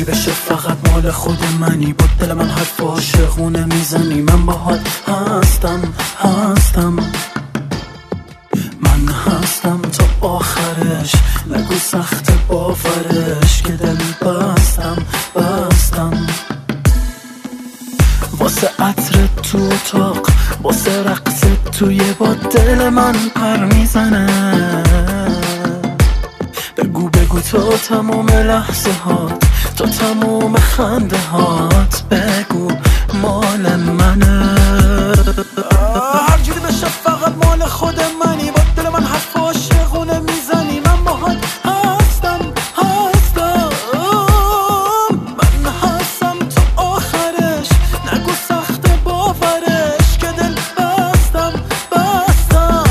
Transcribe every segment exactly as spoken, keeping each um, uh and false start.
جوری بشه فقط مال خود منی، با دل من حرف عاشقونه میزنی. من باهات هستم هستم من هستم تا آخرش، نگو سخت باورش که دل بستم بستم. واسه عطر تو اتاق، واسه رقص توی با دل من پر میزنه. بگو بگو تو تموم لحظه هات، تو تموم خنده هات، بگو مال منه. هر جوری بشه فقط مال خود منی، با دل من حرف عاشقونه میزنی. من باهات هستم هستم من هستم تا آخرش، نگو سخت باورش که دل بستم بستم.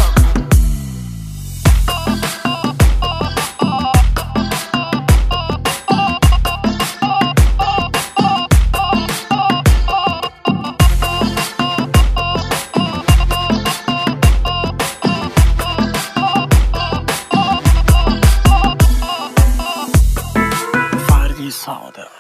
سعادت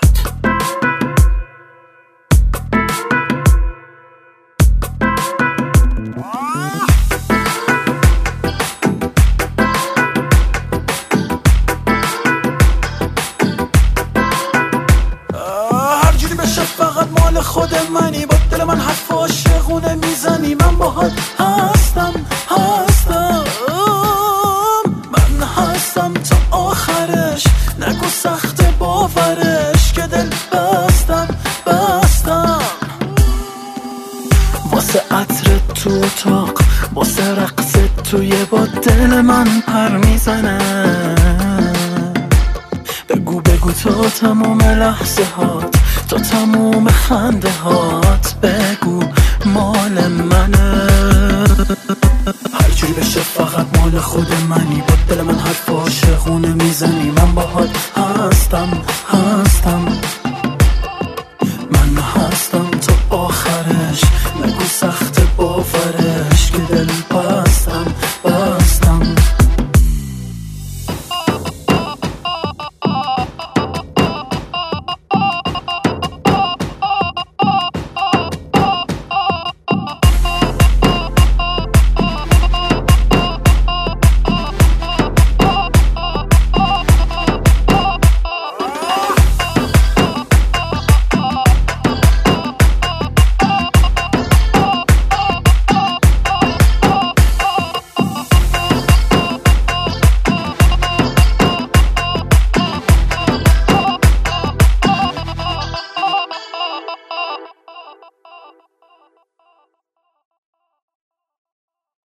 هر جوری بشه فقط مال خود منی، با دل من حرف عاشقونه میزنی. من باهات هستم هستم من هستم تا آخرش، نگو سخت باورش که دل بستم بستم. واسه عطر تو اتاق، واسه رقص توی با دل من پر میزنه. بگو بگو تو تموم لحظه هات، تو تموم خنده هات، بگو مال منه. هر جوری بشه فقط مال خود منی، با دل من حرف عاشقونه میزنی. من باهات هستم